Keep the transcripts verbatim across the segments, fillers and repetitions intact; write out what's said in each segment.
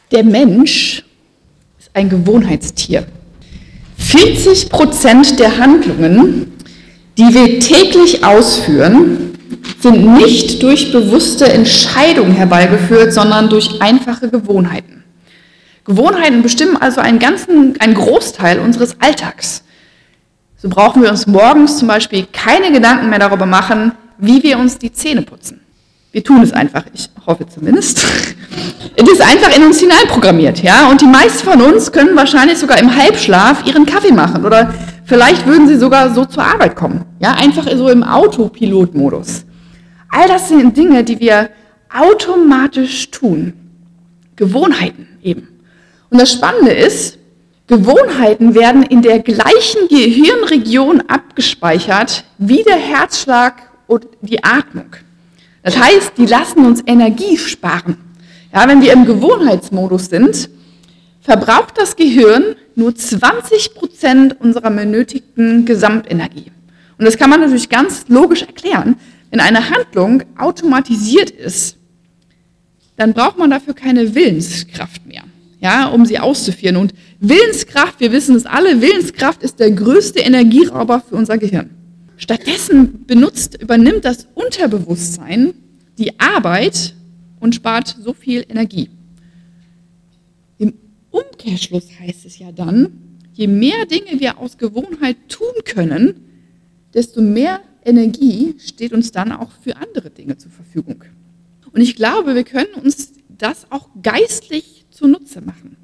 Der Mensch ist ein Gewohnheitstier. vierzig Prozent der Handlungen, die wir täglich ausführen, sind nicht durch bewusste Entscheidungen herbeigeführt, sondern durch einfache Gewohnheiten. Gewohnheiten bestimmen also einen ganzen, einen Großteil unseres Alltags. So brauchen wir uns morgens zum Beispiel keine Gedanken mehr darüber machen, wie wir uns die Zähne putzen. Wir tun es einfach, ich hoffe zumindest. Es ist einfach in uns hineinprogrammiert, ja. Und die meisten von uns können wahrscheinlich sogar im Halbschlaf ihren Kaffee machen oder vielleicht würden sie sogar so zur Arbeit kommen, ja, einfach so im Autopilotmodus. All das sind Dinge, die wir automatisch tun. Gewohnheiten eben. Und das Spannende ist, Gewohnheiten werden in der gleichen Gehirnregion abgespeichert wie der Herzschlag und die Atmung. Das heißt, die lassen uns Energie sparen. Ja, wenn wir im Gewohnheitsmodus sind, verbraucht das Gehirn nur zwanzig Prozent unserer benötigten Gesamtenergie. Und das kann man natürlich ganz logisch erklären. Wenn eine Handlung automatisiert ist, dann braucht man dafür keine Willenskraft mehr, ja, um sie auszuführen. Und Willenskraft, wir wissen es alle, Willenskraft ist der größte Energierauber für unser Gehirn. Stattdessen benutzt, übernimmt das Unterbewusstsein die Arbeit und spart so viel Energie. Im Umkehrschluss heißt es ja dann, je mehr Dinge wir aus Gewohnheit tun können, desto mehr Energie steht uns dann auch für andere Dinge zur Verfügung. Und ich glaube, wir können uns das auch geistlich zunutze machen.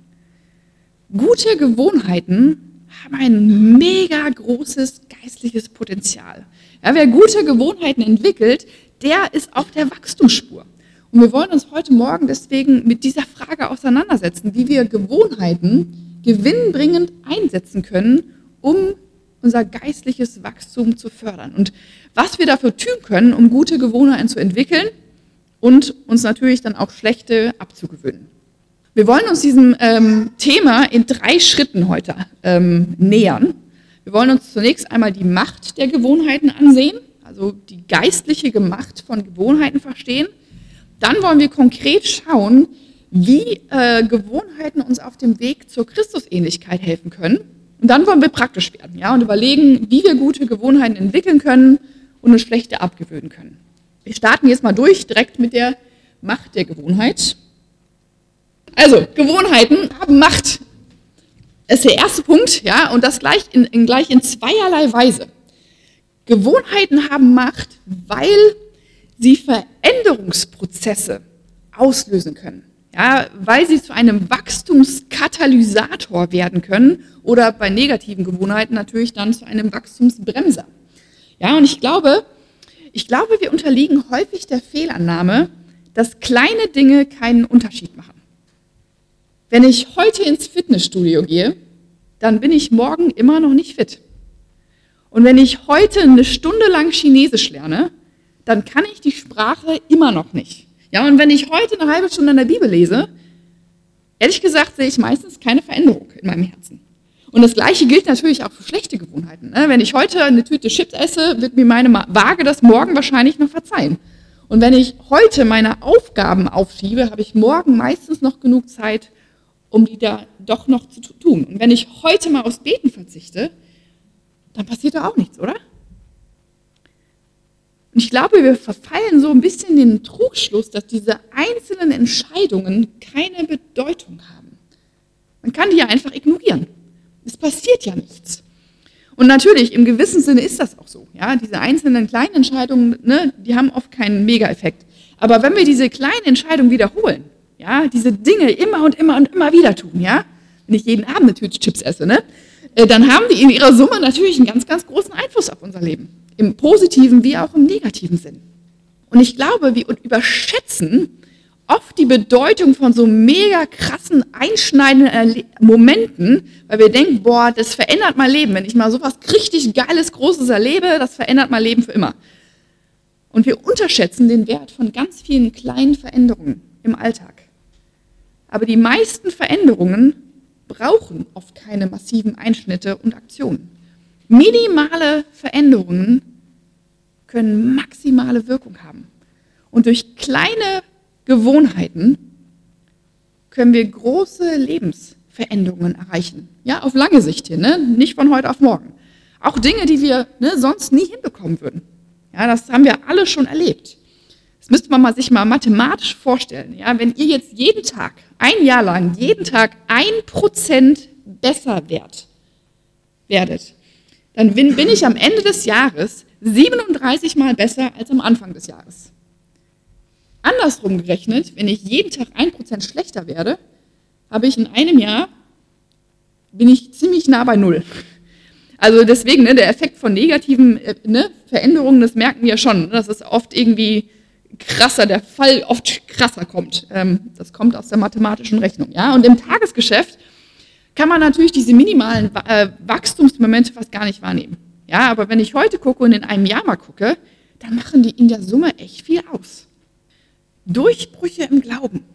Gute Gewohnheiten haben ein mega großes geistliches Potenzial. Ja, wer gute Gewohnheiten entwickelt, der ist auf der Wachstumsspur. Und wir wollen uns heute Morgen deswegen mit dieser Frage auseinandersetzen, wie wir Gewohnheiten gewinnbringend einsetzen können, um unser geistliches Wachstum zu fördern. Und was wir dafür tun können, um gute Gewohnheiten zu entwickeln und uns natürlich dann auch schlechte abzugewöhnen. Wir wollen uns diesem ähm, Thema in drei Schritten heute ähm, nähern. Wir wollen uns zunächst einmal die Macht der Gewohnheiten ansehen, also die geistliche Macht von Gewohnheiten verstehen. Dann wollen wir konkret schauen, wie äh, Gewohnheiten uns auf dem Weg zur Christusähnlichkeit helfen können. Und dann wollen wir praktisch werden, ja, und überlegen, wie wir gute Gewohnheiten entwickeln können und uns schlechte abgewöhnen können. Wir starten jetzt mal durch, direkt mit der Macht der Gewohnheit. Also, Gewohnheiten haben Macht. Das ist der erste Punkt, ja, und das gleich in, in, gleich in zweierlei Weise. Gewohnheiten haben Macht, weil sie Veränderungsprozesse auslösen können. Ja, weil sie zu einem Wachstumskatalysator werden können oder bei negativen Gewohnheiten natürlich dann zu einem Wachstumsbremser. Ja, und ich glaube, ich glaube, wir unterliegen häufig der Fehlannahme, dass kleine Dinge keinen Unterschied machen. Wenn ich heute ins Fitnessstudio gehe, dann bin ich morgen immer noch nicht fit. Und wenn ich heute eine Stunde lang Chinesisch lerne, dann kann ich die Sprache immer noch nicht. Ja, und wenn ich heute eine halbe Stunde in der Bibel lese, ehrlich gesagt sehe ich meistens keine Veränderung in meinem Herzen. Und das Gleiche gilt natürlich auch für schlechte Gewohnheiten. Wenn ich heute eine Tüte Chips esse, wird mir meine Waage das morgen wahrscheinlich noch verzeihen. Und wenn ich heute meine Aufgaben aufschiebe, habe ich morgen meistens noch genug Zeit, um die da doch noch zu tun. Und wenn ich heute mal aufs Beten verzichte, dann passiert da auch nichts, oder? Und ich glaube, wir verfallen so ein bisschen in den Trugschluss, dass diese einzelnen Entscheidungen keine Bedeutung haben. Man kann die ja einfach ignorieren. Es passiert ja nichts. Und natürlich, im gewissen Sinne ist das auch so. Ja, diese einzelnen kleinen Entscheidungen, ne, die haben oft keinen Mega-Effekt. Aber wenn wir diese kleinen Entscheidungen wiederholen, ja, diese Dinge immer und immer und immer wieder tun, ja, wenn ich jeden Abend eine Tüte Chips esse, ne, dann haben die in ihrer Summe natürlich einen ganz, ganz großen Einfluss auf unser Leben. Im positiven wie auch im negativen Sinn. Und ich glaube, wir überschätzen oft die Bedeutung von so mega krassen, einschneidenden Momenten, weil wir denken, boah, das verändert mein Leben. Wenn ich mal sowas richtig Geiles, Großes erlebe, das verändert mein Leben für immer. Und wir unterschätzen den Wert von ganz vielen kleinen Veränderungen im Alltag. Aber die meisten Veränderungen brauchen oft keine massiven Einschnitte und Aktionen. Minimale Veränderungen können maximale Wirkung haben. Und durch kleine Gewohnheiten können wir große Lebensveränderungen erreichen. Ja, auf lange Sicht hier, ne? Nicht von heute auf morgen. Auch Dinge, die wir ne, sonst nie hinbekommen würden. Ja, das haben wir alle schon erlebt. Das müsste man mal sich mal mathematisch vorstellen. Ja, wenn ihr jetzt jeden Tag, ein Jahr lang, jeden Tag ein Prozent besser werdet, werdet, dann bin, bin ich am Ende des Jahres siebenunddreißig Mal besser als am Anfang des Jahres. Andersrum gerechnet, wenn ich jeden Tag ein Prozent schlechter werde, habe ich in einem Jahr, bin ich ziemlich nah bei Null. Also deswegen, ne, der Effekt von negativen ne, Veränderungen, das merken wir schon, dass es oft irgendwie krasser, der Fall oft krasser kommt. Ähm, das kommt aus der mathematischen Rechnung. Ja? Und im Tagesgeschäft kann man natürlich diese minimalen äh, Wachstumsmomente fast gar nicht wahrnehmen. Ja, aber wenn ich heute gucke und in einem Jahr mal gucke, dann machen die in der Summe echt viel aus. Durchbrüche im Glauben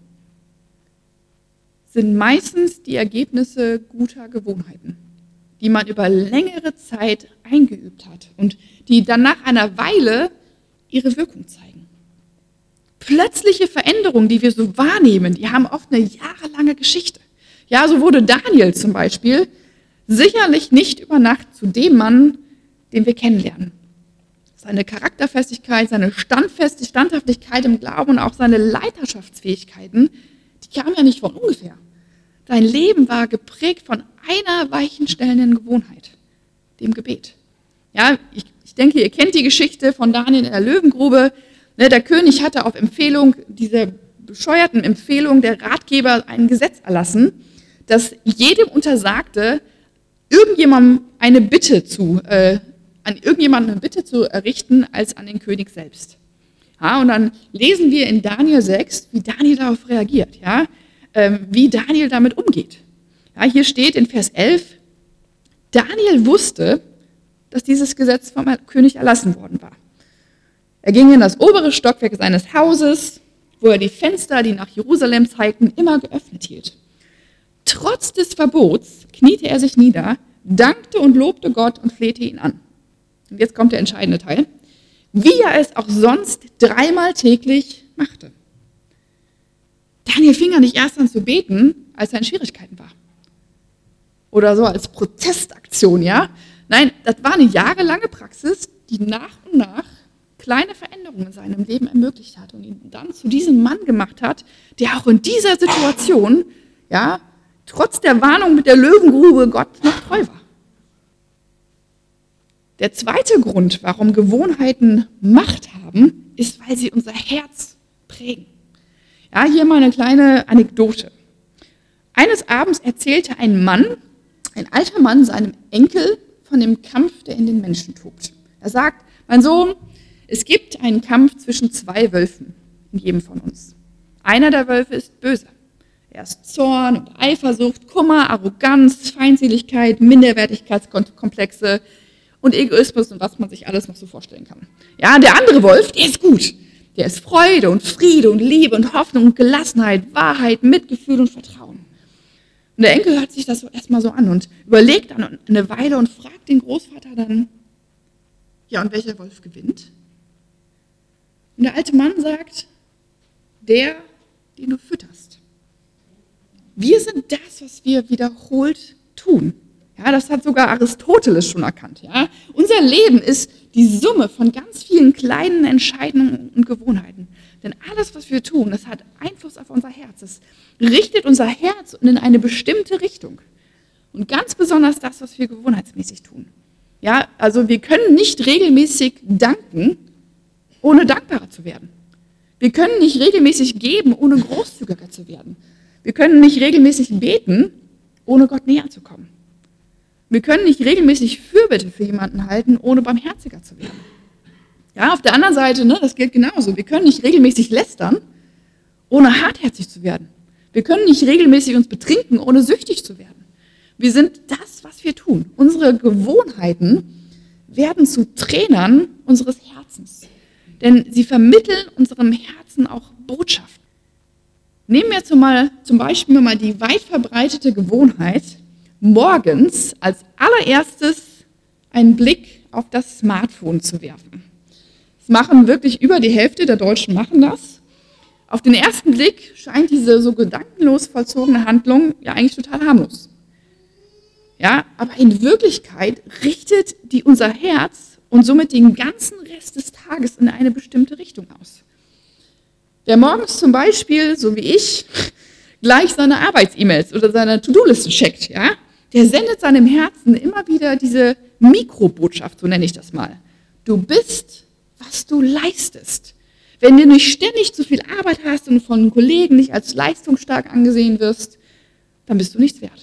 sind meistens die Ergebnisse guter Gewohnheiten, die man über längere Zeit eingeübt hat und die dann nach einer Weile ihre Wirkung zeigen. Plötzliche Veränderungen, die wir so wahrnehmen, die haben oft eine jahrelange Geschichte. Ja, so wurde Daniel zum Beispiel sicherlich nicht über Nacht zu dem Mann, den wir kennenlernen. Seine Charakterfestigkeit, seine Standfest- Standhaftigkeit im Glauben und auch seine Leiterschaftsfähigkeiten, die kamen ja nicht von ungefähr. Sein Leben war geprägt von einer weichenstellenden Gewohnheit, dem Gebet. Ja, ich, ich denke, ihr kennt die Geschichte von Daniel in der Löwengrube. Ne, der König hatte auf Empfehlung, dieser bescheuerten Empfehlung der Ratgeber ein Gesetz erlassen, das jedem untersagte, irgendjemandem eine Bitte zu äh, an irgendjemanden eine Bitte zu errichten, als an den König selbst. Ja, und dann lesen wir in Daniel sechs, wie Daniel darauf reagiert, ja, ähm, wie Daniel damit umgeht. Ja, hier steht in Vers elf, Daniel wusste, dass dieses Gesetz vom König erlassen worden war. Er ging in das obere Stockwerk seines Hauses, wo er die Fenster, die nach Jerusalem zeigten, immer geöffnet hielt. Trotz des Verbots kniete er sich nieder, dankte und lobte Gott und flehte ihn an. Und jetzt kommt der entscheidende Teil, wie er es auch sonst dreimal täglich machte. Daniel fing ja nicht erst an zu beten, als er in Schwierigkeiten war. Oder so als Protestaktion, ja. Nein, das war eine jahrelange Praxis, die nach und nach kleine Veränderungen in seinem Leben ermöglicht hat und ihn dann zu diesem Mann gemacht hat, der auch in dieser Situation, ja, trotz der Warnung mit der Löwengrube Gott noch treu war. Der zweite Grund, warum Gewohnheiten Macht haben, ist, weil sie unser Herz prägen. Ja, hier mal eine kleine Anekdote. Eines Abends erzählte ein Mann, ein alter Mann, seinem Enkel von dem Kampf, der in den Menschen tobt. Er sagt, mein Sohn, es gibt einen Kampf zwischen zwei Wölfen in jedem von uns. Einer der Wölfe ist böse. Er ist Zorn und Eifersucht, Kummer, Arroganz, Feindseligkeit, Minderwertigkeitskomplexe und Egoismus und was man sich alles noch so vorstellen kann. Ja, der andere Wolf, der ist gut. Der ist Freude und Friede und Liebe und Hoffnung und Gelassenheit, Wahrheit, Mitgefühl und Vertrauen. Und der Enkel hört sich das so erstmal so an und überlegt dann eine Weile und fragt den Großvater dann, ja, und welcher Wolf gewinnt? Und der alte Mann sagt, der, den du fütterst. Wir sind das, was wir wiederholt tun. Ja, das hat sogar Aristoteles schon erkannt. Ja? Unser Leben ist die Summe von ganz vielen kleinen Entscheidungen und Gewohnheiten. Denn alles, was wir tun, das hat Einfluss auf unser Herz. Es richtet unser Herz in eine bestimmte Richtung. Und ganz besonders das, was wir gewohnheitsmäßig tun. Ja, also wir können nicht regelmäßig danken, ohne dankbarer zu werden. Wir können nicht regelmäßig geben, ohne großzügiger zu werden. Wir können nicht regelmäßig beten, ohne Gott näher zu kommen. Wir können nicht regelmäßig Fürbitte für jemanden halten, ohne barmherziger zu werden. Ja, auf der anderen Seite, ne, das gilt genauso. Wir können nicht regelmäßig lästern, ohne hartherzig zu werden. Wir können nicht regelmäßig uns betrinken, ohne süchtig zu werden. Wir sind das, was wir tun. Unsere Gewohnheiten werden zu Trainern unseres Herzens. Denn sie vermitteln unserem Herzen auch Botschaften. Nehmen wir zum, mal, zum Beispiel mal die weit verbreitete Gewohnheit, morgens als allererstes einen Blick auf das Smartphone zu werfen. Das machen wirklich über die Hälfte der Deutschen machen das. Auf den ersten Blick scheint diese so gedankenlos vollzogene Handlung ja eigentlich total harmlos. Ja, aber in Wirklichkeit richtet die unser Herz und somit den ganzen Rest des Tages in eine bestimmte Richtung aus. Wer morgens zum Beispiel, so wie ich, gleich seine Arbeits-E-Mails oder seine To-Do-Liste checkt, ja, der sendet seinem Herzen immer wieder diese Mikrobotschaft, so nenne ich das mal. Du bist, was du leistest. Wenn du nicht ständig zu viel Arbeit hast und von Kollegen nicht als leistungsstark angesehen wirst, dann bist du nichts wert.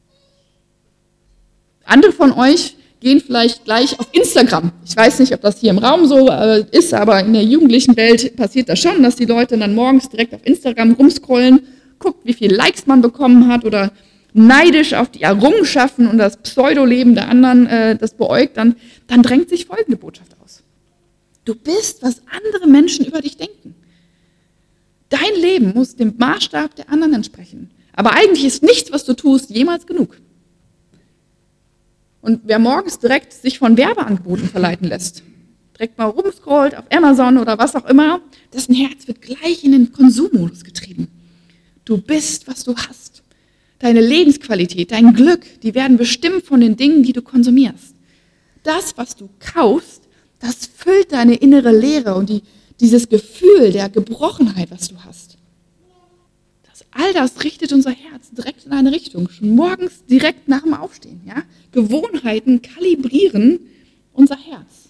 Andere von euch gehen vielleicht gleich auf Instagram. Ich weiß nicht, ob das hier im Raum so äh, ist, aber in der jugendlichen Welt passiert das schon, dass die Leute dann morgens direkt auf Instagram rumscrollen, guckt, wie viele Likes man bekommen hat oder neidisch auf die Errungenschaften und das Pseudoleben der anderen äh, das beäugt, dann, dann drängt sich folgende Botschaft aus. Du bist, was andere Menschen über dich denken. Dein Leben muss dem Maßstab der anderen entsprechen. Aber eigentlich ist nichts, was du tust, jemals genug. Und wer morgens direkt sich von Werbeangeboten verleiten lässt, direkt mal rumscrollt auf Amazon oder was auch immer, dessen Herz wird gleich in den Konsummodus getrieben. Du bist, was du hast. Deine Lebensqualität, dein Glück, die werden bestimmt von den Dingen, die du konsumierst. Das, was du kaufst, das füllt deine innere Leere und die, dieses Gefühl der Gebrochenheit, was du hast. Das, all das richtet unser Herz direkt in eine Richtung, schon morgens direkt nach dem Aufstehen. Ja? Gewohnheiten kalibrieren unser Herz.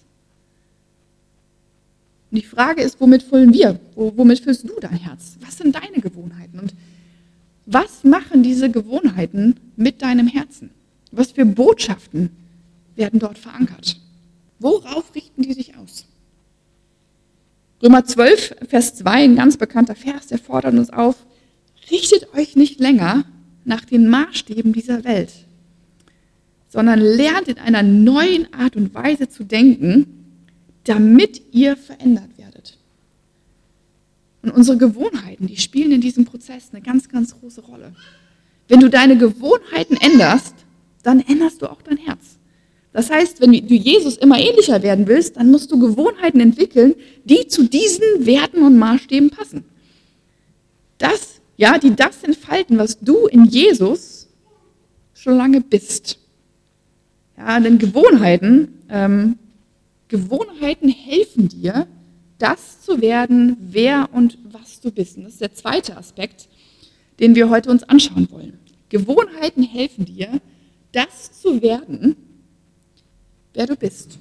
Und die Frage ist, womit füllen wir? Womit füllst du dein Herz? Was sind deine Gewohnheiten? Und was machen diese Gewohnheiten mit deinem Herzen? Was für Botschaften werden dort verankert? Worauf richten die sich aus? Römer zwölf, Vers zwei, ein ganz bekannter Vers, der fordert uns auf, richtet euch nicht länger nach den Maßstäben dieser Welt, sondern lernt in einer neuen Art und Weise zu denken, damit ihr verändert werdet. Und unsere Gewohnheiten, die spielen in diesem Prozess eine ganz, ganz große Rolle. Wenn du deine Gewohnheiten änderst, dann änderst du auch dein Herz. Das heißt, wenn du Jesus immer ähnlicher werden willst, dann musst du Gewohnheiten entwickeln, die zu diesen Werten und Maßstäben passen. Das, ja, die das entfalten, was du in Jesus schon lange bist. Ja, denn Gewohnheiten, ähm, Gewohnheiten helfen dir, das zu werden, wer und was du bist. Und das ist der zweite Aspekt, den wir heute uns anschauen wollen. Gewohnheiten helfen dir, das zu werden, wer du bist.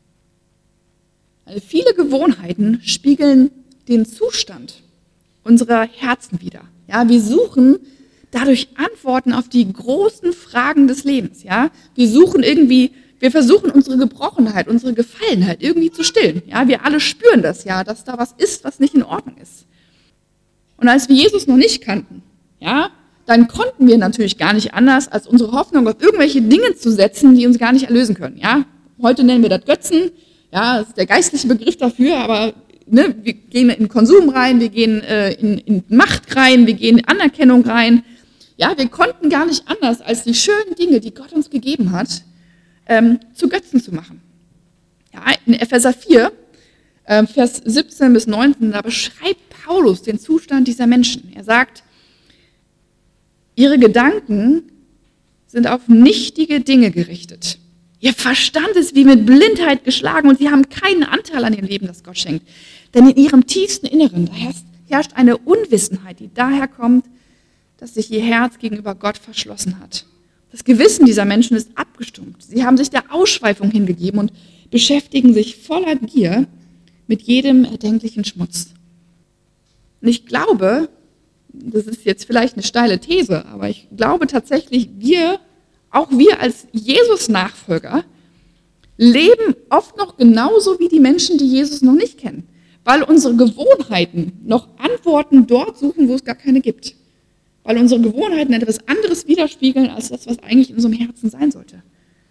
Also viele Gewohnheiten spiegeln den Zustand unserer Herzen wider. Ja, wir suchen dadurch Antworten auf die großen Fragen des Lebens. Ja, wir suchen irgendwie, wir versuchen unsere Gebrochenheit, unsere Gefallenheit irgendwie zu stillen. Ja, wir alle spüren das ja, dass da was ist, was nicht in Ordnung ist. Und als wir Jesus noch nicht kannten, ja, dann konnten wir natürlich gar nicht anders, als unsere Hoffnung auf irgendwelche Dinge zu setzen, die uns gar nicht erlösen können. Ja, heute nennen wir das Götzen. Ja, das ist der geistliche Begriff dafür, aber ne, wir gehen in Konsum rein, wir gehen äh, in, in Macht rein, wir gehen in Anerkennung rein. Ja, wir konnten gar nicht anders, als die schönen Dinge, die Gott uns gegeben hat, ähm, zu Götzen zu machen. Ja, in Epheser vier, äh, Vers siebzehn bis neunzehn, da beschreibt Paulus den Zustand dieser Menschen. Er sagt, ihre Gedanken sind auf nichtige Dinge gerichtet. Ihr Verstand ist wie mit Blindheit geschlagen und sie haben keinen Anteil an dem Leben, das Gott schenkt. Denn in ihrem tiefsten Inneren da herrscht eine Unwissenheit, die daher kommt, dass sich ihr Herz gegenüber Gott verschlossen hat. Das Gewissen dieser Menschen ist abgestumpft. Sie haben sich der Ausschweifung hingegeben und beschäftigen sich voller Gier mit jedem erdenklichen Schmutz. Und ich glaube, das ist jetzt vielleicht eine steile These, aber ich glaube tatsächlich, wir Auch wir als Jesus-Nachfolger leben oft noch genauso wie die Menschen, die Jesus noch nicht kennen, weil unsere Gewohnheiten noch Antworten dort suchen, wo es gar keine gibt, weil unsere Gewohnheiten etwas anderes widerspiegeln als das, was eigentlich in unserem Herzen sein sollte.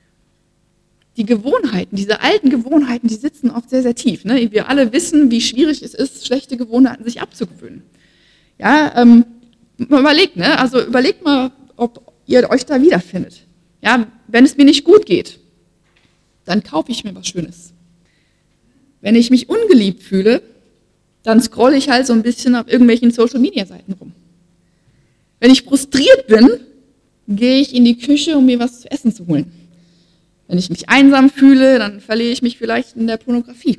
Die Gewohnheiten, diese alten Gewohnheiten, die sitzen oft sehr, sehr tief. Ne? Wir alle wissen, wie schwierig es ist, schlechte Gewohnheiten sich abzugewöhnen. Ja, ähm, überlegt, ne? Also überlegt mal, ob ihr euch da wiederfindet. Ja, wenn es mir nicht gut geht, dann kaufe ich mir was Schönes. Wenn ich mich ungeliebt fühle, dann scrolle ich halt so ein bisschen auf irgendwelchen Social-Media-Seiten rum. Wenn ich frustriert bin, gehe ich in die Küche, um mir was zu essen zu holen. Wenn ich mich einsam fühle, dann verliere ich mich vielleicht in der Pornografie.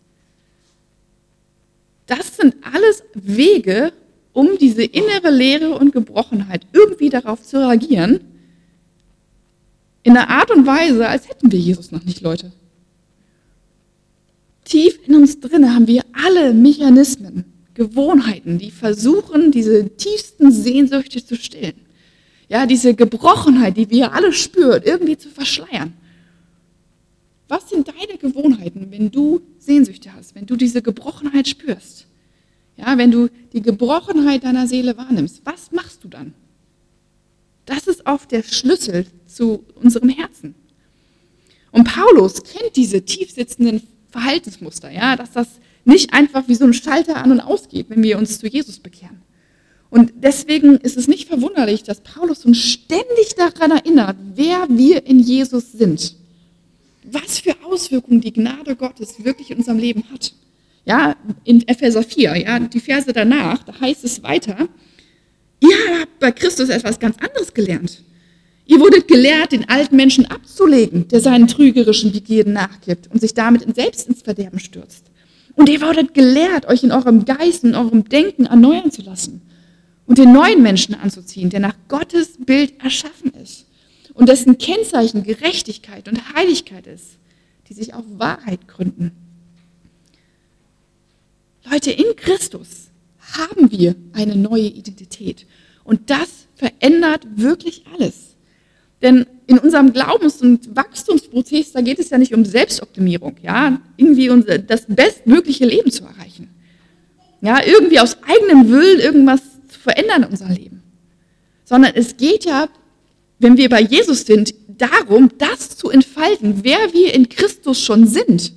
Das sind alles Wege, um diese innere Leere und Gebrochenheit irgendwie darauf zu reagieren, in einer Art und Weise, als hätten wir Jesus noch nicht, Leute. Tief in uns drin haben wir alle Mechanismen, Gewohnheiten, die versuchen, diese tiefsten Sehnsüchte zu stillen. Ja, diese Gebrochenheit, die wir alle spüren, irgendwie zu verschleiern. Was sind deine Gewohnheiten, wenn du Sehnsüchte hast, wenn du diese Gebrochenheit spürst? Ja, wenn du die Gebrochenheit deiner Seele wahrnimmst, was machst du dann? Das ist oft der Schlüssel zu unserem Herzen. Und Paulus kennt diese tiefsitzenden Verhaltensmuster, ja, dass das nicht einfach wie so ein Schalter an und ausgeht, wenn wir uns zu Jesus bekehren. Und deswegen ist es nicht verwunderlich, dass Paulus uns ständig daran erinnert, wer wir in Jesus sind. Was für Auswirkungen die Gnade Gottes wirklich in unserem Leben hat. Ja, in Epheser vier, ja, die Verse danach, da heißt es weiter, ihr habt bei Christus etwas ganz anderes gelernt. Ihr wurdet gelehrt, den alten Menschen abzulegen, der seinen trügerischen Begierden nachgibt und sich damit selbst ins Verderben stürzt. Und ihr wurdet gelehrt, euch in eurem Geist, in eurem Denken erneuern zu lassen und den neuen Menschen anzuziehen, der nach Gottes Bild erschaffen ist und dessen Kennzeichen Gerechtigkeit und Heiligkeit ist, die sich auf Wahrheit gründen. Leute, in Christus haben wir eine neue Identität und das verändert wirklich alles. Denn in unserem Glaubens- und Wachstumsprozess, da geht es ja nicht um Selbstoptimierung, ja, irgendwie unser, das bestmögliche Leben zu erreichen. Ja, irgendwie aus eigenem Willen irgendwas zu verändern in unserem Leben. Sondern es geht ja, wenn wir bei Jesus sind, darum, das zu entfalten, wer wir in Christus schon sind.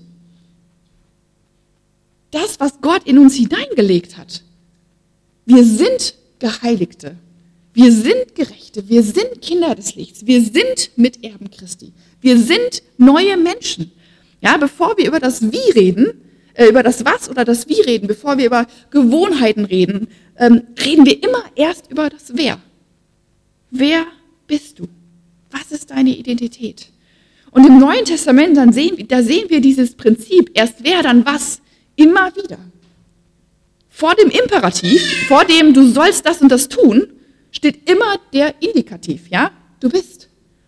Das, was Gott in uns hineingelegt hat. Wir sind Geheiligte. Wir sind Gerechte, wir sind Kinder des Lichts, wir sind Miterben Christi, wir sind neue Menschen. Ja, bevor wir über das Wie reden, äh, über das Was oder das Wie reden, bevor wir über Gewohnheiten reden, ähm, reden wir immer erst über das Wer. Wer bist du? Was ist deine Identität? Und im Neuen Testament, dann sehen, da sehen wir dieses Prinzip, erst wer, dann was, immer wieder. Vor dem Imperativ, vor dem du sollst das und das tun, steht immer der Indikativ, ja? Du bist.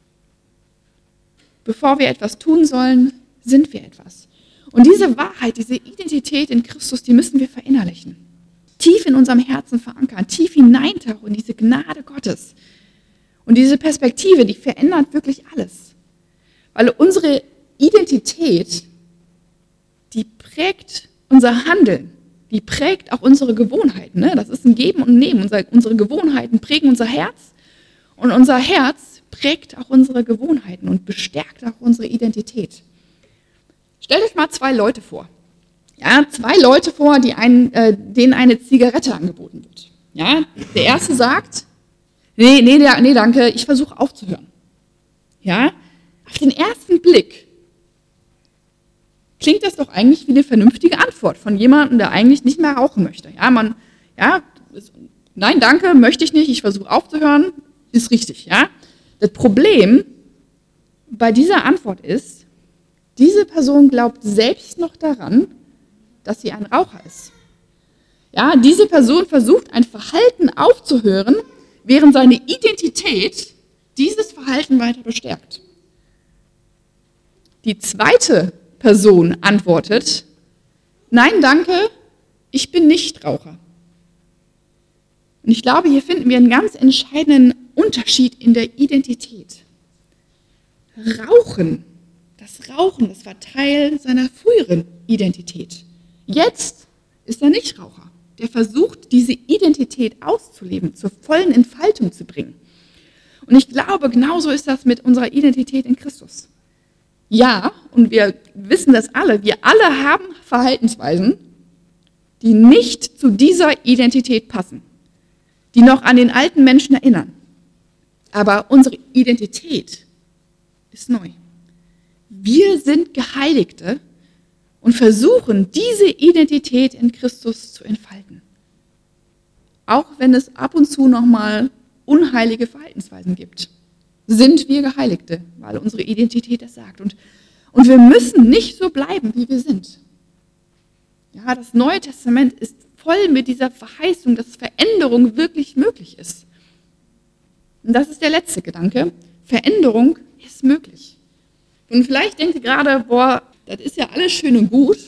Bevor wir etwas tun sollen, sind wir etwas. Und diese Wahrheit, diese Identität in Christus, die müssen wir verinnerlichen. Tief in unserem Herzen verankern, tief hineintauchen in diese Gnade Gottes. Und diese Perspektive, die verändert wirklich alles. Weil unsere Identität, die prägt unser Handeln. Die prägt auch unsere Gewohnheiten. Ne? Das ist ein Geben und Nehmen. Unser, unsere Gewohnheiten prägen unser Herz und unser Herz prägt auch unsere Gewohnheiten und bestärkt auch unsere Identität. Stellt euch mal zwei Leute vor. Ja, zwei Leute vor, die einen, äh, denen eine Zigarette angeboten wird. Ja, der erste sagt, nee, nee, nee, danke, ich versuche aufzuhören. Ja, auf den ersten Blick klingt das doch eigentlich wie eine vernünftige Antwort von jemandem, der eigentlich nicht mehr rauchen möchte. Ja, man, ja, nein, danke, möchte ich nicht, ich versuche aufzuhören, ist richtig. Ja. Das Problem bei dieser Antwort ist, diese Person glaubt selbst noch daran, dass sie ein Raucher ist. Ja, diese Person versucht, ein Verhalten aufzuhören, während seine Identität dieses Verhalten weiter bestärkt. Die zweite Person antwortet, nein, danke, ich bin nicht Raucher. Und ich glaube, hier finden wir einen ganz entscheidenden Unterschied in der Identität. Rauchen, das Rauchen, das war Teil seiner früheren Identität. Jetzt ist er nicht Raucher. Der versucht, diese Identität auszuleben, zur vollen Entfaltung zu bringen. Und ich glaube, genauso ist das mit unserer Identität in Christus. Ja, und wir wissen das alle, wir alle haben Verhaltensweisen, die nicht zu dieser Identität passen, die noch an den alten Menschen erinnern. Aber unsere Identität ist neu. Wir sind Geheiligte und versuchen, diese Identität in Christus zu entfalten. Auch wenn es ab und zu nochmal unheilige Verhaltensweisen gibt, sind wir Geheiligte, weil unsere Identität das sagt. Und, und wir müssen nicht so bleiben, wie wir sind. Ja, das Neue Testament ist voll mit dieser Verheißung, dass Veränderung wirklich möglich ist. Und das ist der letzte Gedanke. Veränderung ist möglich. Und vielleicht denkt ihr gerade, boah, das ist ja alles schön und gut,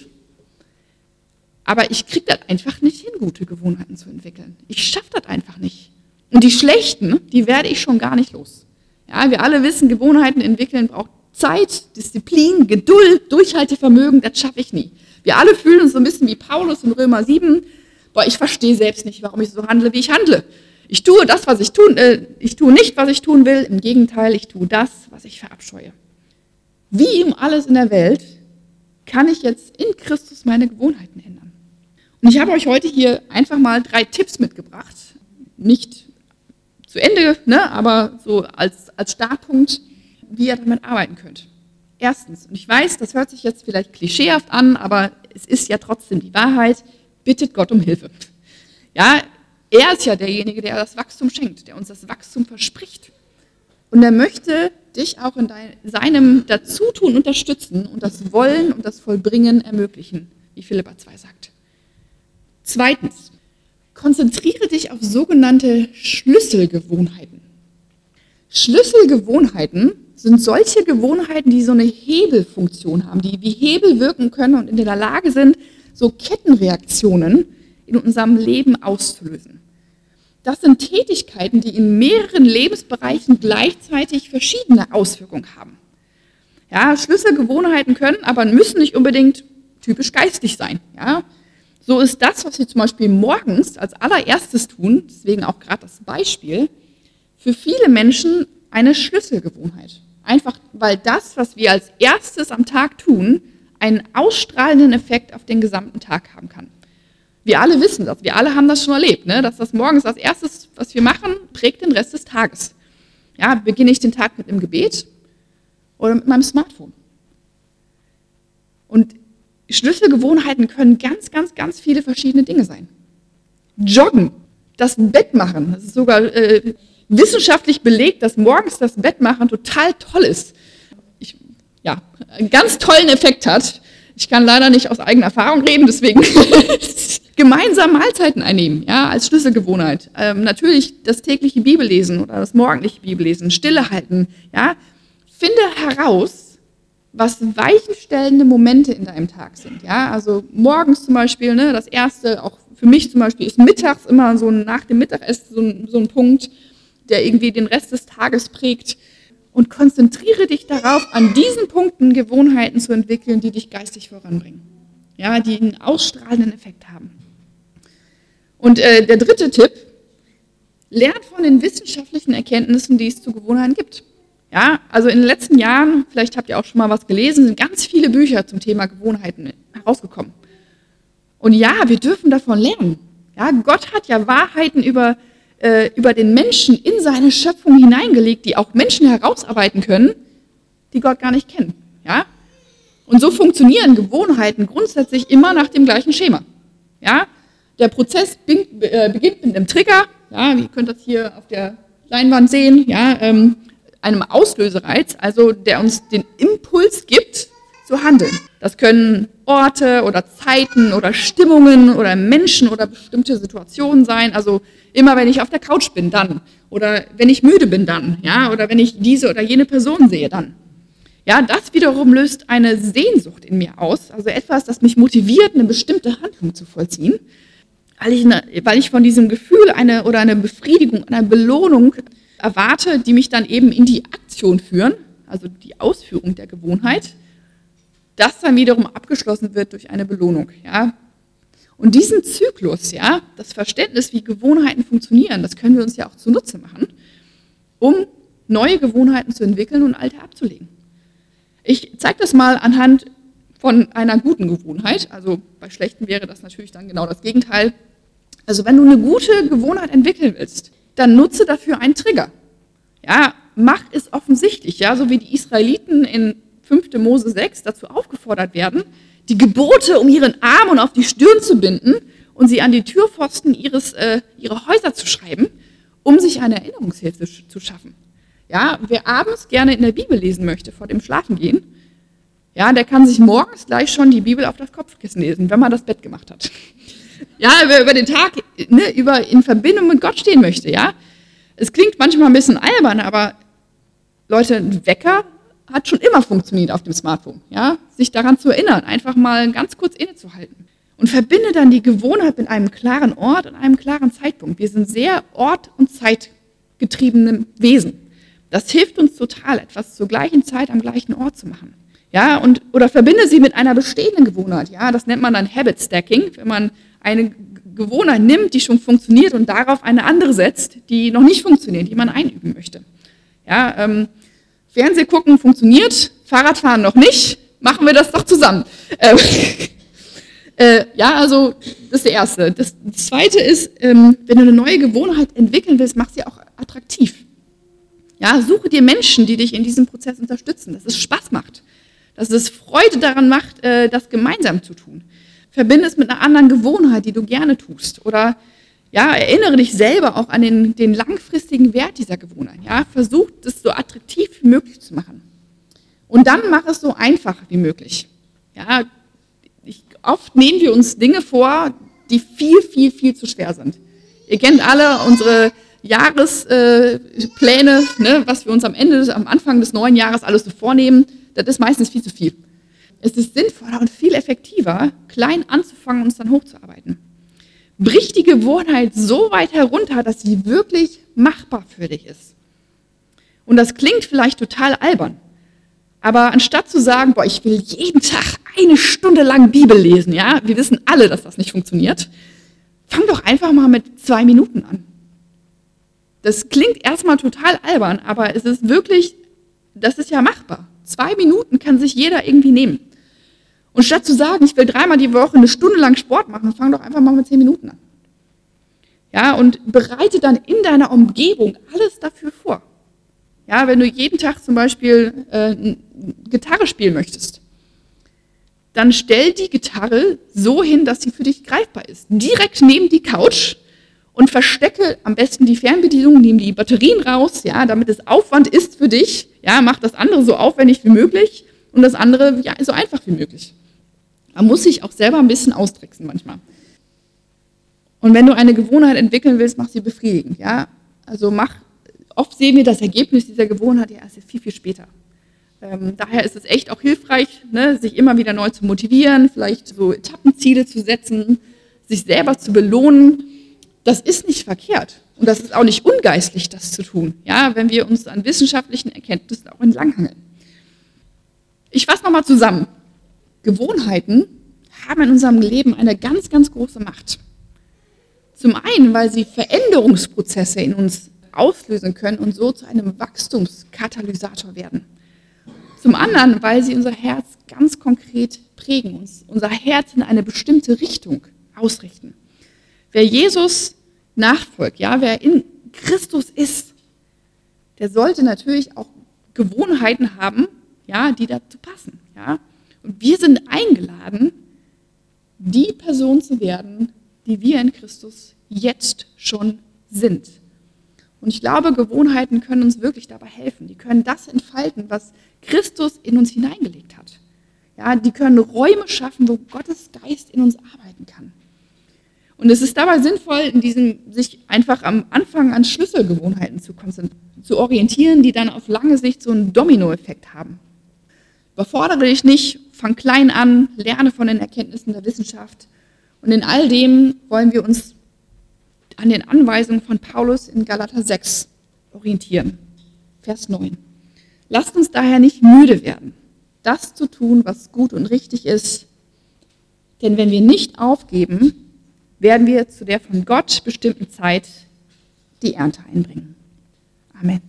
aber ich kriege das einfach nicht hin, gute Gewohnheiten zu entwickeln. Ich schaffe das einfach nicht. Und die schlechten, die werde ich schon gar nicht los. Ja, wir alle wissen, Gewohnheiten entwickeln braucht Zeit, Disziplin, Geduld, Durchhaltevermögen, das schaffe ich nie. Wir alle fühlen uns so ein bisschen wie Paulus in Römer sieben. Boah, ich verstehe selbst nicht, warum ich so handle, wie ich handle. Ich tue das, was ich tun, äh, ich tue nicht, was ich tun will. Im Gegenteil, ich tue das, was ich verabscheue. Wie um alles in der Welt kann ich jetzt in Christus meine Gewohnheiten ändern? Und ich habe euch heute hier einfach mal drei Tipps mitgebracht. Nicht zu Ende, ne, aber so als, als Startpunkt, wie ihr damit arbeiten könnt. Erstens, und ich weiß, das hört sich jetzt vielleicht klischeehaft an, aber es ist ja trotzdem die Wahrheit, bittet Gott um Hilfe. Ja, er ist ja derjenige, der das Wachstum schenkt, der uns das Wachstum verspricht. Und er möchte dich auch in dein, seinem Dazutun unterstützen und das Wollen und das Vollbringen ermöglichen, wie Philipper zwei sagt. Zweitens, konzentriere dich auf sogenannte Schlüsselgewohnheiten. Schlüsselgewohnheiten sind solche Gewohnheiten, die so eine Hebelfunktion haben, die wie Hebel wirken können und in der Lage sind, so Kettenreaktionen in unserem Leben auszulösen. Das sind Tätigkeiten, die in mehreren Lebensbereichen gleichzeitig verschiedene Auswirkungen haben. Ja, Schlüsselgewohnheiten können, aber müssen nicht unbedingt typisch geistig sein. Ja, so ist das, was wir zum Beispiel morgens als allererstes tun, deswegen auch gerade das Beispiel, für viele Menschen eine Schlüsselgewohnheit. Einfach, weil das, was wir als erstes am Tag tun, einen ausstrahlenden Effekt auf den gesamten Tag haben kann. Wir alle wissen das, wir alle haben das schon erlebt, ne? Dass das morgens als erstes, was wir machen, prägt den Rest des Tages. Ja, beginne ich den Tag mit einem Gebet oder mit meinem Smartphone. Und Schlüsselgewohnheiten können ganz, ganz, ganz viele verschiedene Dinge sein. Joggen, das Bett machen, das ist sogar äh, wissenschaftlich belegt, dass morgens das Bett machen total toll ist. Ich, ja, einen ganz tollen Effekt hat. Ich kann leider nicht aus eigener Erfahrung reden, deswegen gemeinsam Mahlzeiten einnehmen, ja, als Schlüsselgewohnheit. Ähm, natürlich das tägliche Bibellesen oder das morgendliche Bibellesen, Stille halten, ja. Finde heraus, was weichenstellende Momente in deinem Tag sind, ja. Also morgens zum Beispiel, ne, das erste, auch für mich zum Beispiel, ist mittags immer so nach dem Mittagessen so ein, so ein Punkt, der irgendwie den Rest des Tages prägt. Und konzentriere dich darauf, an diesen Punkten Gewohnheiten zu entwickeln, die dich geistig voranbringen. Ja, die einen ausstrahlenden Effekt haben. Und äh, der dritte Tipp, lernt von den wissenschaftlichen Erkenntnissen, die es zu Gewohnheiten gibt. Ja, also in den letzten Jahren, vielleicht habt ihr auch schon mal was gelesen, sind ganz viele Bücher zum Thema Gewohnheiten herausgekommen. Und ja, wir dürfen davon lernen. Ja, Gott hat ja Wahrheiten über über den Menschen in seine Schöpfung hineingelegt, die auch Menschen herausarbeiten können, die Gott gar nicht kennen. Ja? Und so funktionieren Gewohnheiten grundsätzlich immer nach dem gleichen Schema. Ja? Der Prozess beginnt mit einem Trigger, ja, ihr könnt das hier auf der Leinwand sehen, ja, ähm, einem Auslösereiz, also der uns den Impuls gibt, zu handeln. Das können Orte oder Zeiten oder Stimmungen oder Menschen oder bestimmte Situationen sein. Also immer wenn ich auf der Couch bin, dann. Oder wenn ich müde bin, dann. Ja, oder wenn ich diese oder jene Person sehe, dann. Ja, das wiederum löst eine Sehnsucht in mir aus. Also etwas, das mich motiviert, eine bestimmte Handlung zu vollziehen. Weil ich, eine, weil ich von diesem Gefühl eine oder eine Befriedigung, eine Belohnung erwarte, die mich dann eben in die Aktion führen. Also die Ausführung der Gewohnheit. Das dann wiederum abgeschlossen wird durch eine Belohnung, ja. Und diesen Zyklus, ja, das Verständnis, wie Gewohnheiten funktionieren, das können wir uns ja auch zunutze machen, um neue Gewohnheiten zu entwickeln und alte abzulegen. Ich zeige das mal anhand von einer guten Gewohnheit, also bei schlechten wäre das natürlich dann genau das Gegenteil. Also wenn du eine gute Gewohnheit entwickeln willst, dann nutze dafür einen Trigger. Ja, mach es offensichtlich, ja, so wie die Israeliten in fünfte Mose sechs dazu aufgefordert werden, die Gebote um ihren Arm und auf die Stirn zu binden und sie an die Türpfosten ihres, äh, ihrer Häuser zu schreiben, um sich eine Erinnerungshilfe zu schaffen. Ja, wer abends gerne in der Bibel lesen möchte, vor dem Schlafengehen, ja, der kann sich morgens gleich schon die Bibel auf das Kopfkissen lesen, wenn man das Bett gemacht hat. Ja, wer über den Tag ne, über in Verbindung mit Gott stehen möchte, ja. Es klingt manchmal ein bisschen albern, aber Leute, ein Wecker hat schon immer funktioniert auf dem Smartphone, ja, sich daran zu erinnern, einfach mal ganz kurz innezuhalten. Und verbinde dann die Gewohnheit mit einem klaren Ort und einem klaren Zeitpunkt. Wir sind sehr ort- und zeitgetriebene Wesen. Das hilft uns total, etwas zur gleichen Zeit am gleichen Ort zu machen. Ja, und, oder verbinde sie mit einer bestehenden Gewohnheit. Ja, das nennt man dann Habit Stacking, wenn man eine Gewohnheit nimmt, die schon funktioniert und darauf eine andere setzt, die noch nicht funktioniert, die man einüben möchte. Ja, ähm, Fernseh gucken funktioniert, Fahrradfahren noch nicht, machen wir das doch zusammen. Ähm, äh, ja, also das ist der Erste. Das Zweite ist, ähm, wenn du eine neue Gewohnheit entwickeln willst, mach sie auch attraktiv. Ja, suche dir Menschen, die dich in diesem Prozess unterstützen, dass es Spaß macht, dass es Freude daran macht, äh, das gemeinsam zu tun. Verbinde es mit einer anderen Gewohnheit, die du gerne tust. Oder ja, erinnere dich selber auch an den, den langfristigen Wert dieser Gewohnheit. Ja, versuch es so attraktiv wie möglich zu machen. Und dann mach es so einfach wie möglich. Ja, ich, oft nehmen wir uns Dinge vor, die viel, viel, viel zu schwer sind. Ihr kennt alle unsere Jahrespläne, äh, ne, was wir uns am Ende, am Anfang des neuen Jahres alles so vornehmen. Das ist meistens viel zu viel. Es ist sinnvoller und viel effektiver, klein anzufangen und uns dann hochzuarbeiten. Brich die Gewohnheit so weit herunter, dass sie wirklich machbar für dich ist. Und das klingt vielleicht total albern, aber anstatt zu sagen, boah, ich will jeden Tag eine Stunde lang Bibel lesen, ja, wir wissen alle, dass das nicht funktioniert, fang doch einfach mal mit zwei Minuten an. Das klingt erstmal total albern, aber es ist wirklich, das ist ja machbar. Zwei Minuten kann sich jeder irgendwie nehmen. Und statt zu sagen, ich will dreimal die Woche eine Stunde lang Sport machen, fang doch einfach mal mit zehn Minuten an. Ja, und bereite dann in deiner Umgebung alles dafür vor. Ja, wenn du jeden Tag zum Beispiel äh, Gitarre spielen möchtest, dann stell die Gitarre so hin, dass sie für dich greifbar ist. Direkt neben die Couch und verstecke am besten die Fernbedienung, nimm die Batterien raus, ja, damit es Aufwand ist für dich. Ja, mach das andere so aufwendig wie möglich und das andere ja, so einfach wie möglich. Man muss sich auch selber ein bisschen austricksen manchmal. Und wenn du eine Gewohnheit entwickeln willst, mach sie befriedigend. Ja? Also mach, oft sehen wir das Ergebnis dieser Gewohnheit ja erst viel, viel später. Ähm, daher ist es echt auch hilfreich, ne, sich immer wieder neu zu motivieren, vielleicht so Etappenziele zu setzen, sich selber zu belohnen. Das ist nicht verkehrt und das ist auch nicht ungeistlich, das zu tun, ja, wenn wir uns an wissenschaftlichen Erkenntnissen auch entlanghangeln. Ich fasse nochmal zusammen. Gewohnheiten haben in unserem Leben eine ganz, ganz große Macht. Zum einen, weil sie Veränderungsprozesse in uns auslösen können und so zu einem Wachstumskatalysator werden. Zum anderen, weil sie unser Herz ganz konkret prägen, uns unser Herz in eine bestimmte Richtung ausrichten. Wer Jesus nachfolgt, ja, wer in Christus ist, der sollte natürlich auch Gewohnheiten haben, ja, die dazu passen. Ja. Und wir sind eingeladen, die Person zu werden, die wir in Christus jetzt schon sind. Und ich glaube, Gewohnheiten können uns wirklich dabei helfen. Die können das entfalten, was Christus in uns hineingelegt hat. Ja, die können Räume schaffen, wo Gottes Geist in uns arbeiten kann. Und es ist dabei sinnvoll, in diesem, sich einfach am Anfang an Schlüsselgewohnheiten zu, zu orientieren, die dann auf lange Sicht so einen Dominoeffekt haben. Überfordere dich nicht, fang klein an, lerne von den Erkenntnissen der Wissenschaft. Und in all dem wollen wir uns an den Anweisungen von Paulus in Galater sechs orientieren. Vers neun. Lasst uns daher nicht müde werden, das zu tun, was gut und richtig ist. Denn wenn wir nicht aufgeben, werden wir zu der von Gott bestimmten Zeit die Ernte einbringen. Amen.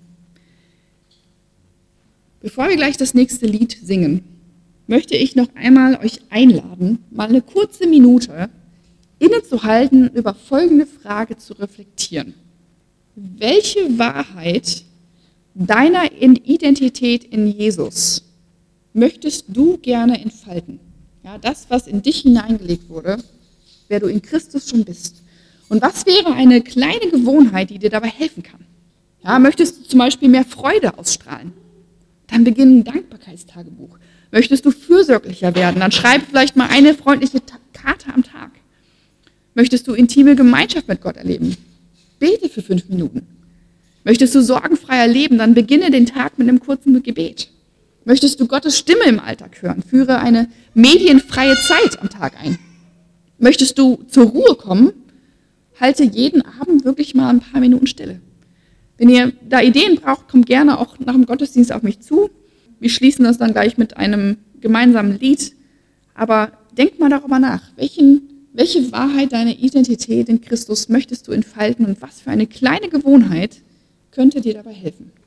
Bevor wir gleich das nächste Lied singen, möchte ich noch einmal euch einladen, mal eine kurze Minute innezuhalten, über folgende Frage zu reflektieren. Welche Wahrheit deiner Identität in Jesus möchtest du gerne entfalten? Ja, das, was in dich hineingelegt wurde, wer du in Christus schon bist. Und was wäre eine kleine Gewohnheit, die dir dabei helfen kann? Ja, möchtest du zum Beispiel mehr Freude ausstrahlen? Dann beginn ein Dankbarkeitstagebuch. Möchtest du fürsorglicher werden? Dann schreib vielleicht mal eine freundliche Karte am Tag. Möchtest du intime Gemeinschaft mit Gott erleben? Bete für fünf Minuten. Möchtest du sorgenfreier leben? Dann beginne den Tag mit einem kurzen Gebet. Möchtest du Gottes Stimme im Alltag hören? Führe eine medienfreie Zeit am Tag ein. Möchtest du zur Ruhe kommen? Halte jeden Abend wirklich mal ein paar Minuten Stille. Wenn ihr da Ideen braucht, kommt gerne auch nach dem Gottesdienst auf mich zu. Wir schließen das dann gleich mit einem gemeinsamen Lied. Aber denk mal darüber nach, welchen, welche Wahrheit deiner Identität in Christus möchtest du entfalten und was für eine kleine Gewohnheit könnte dir dabei helfen.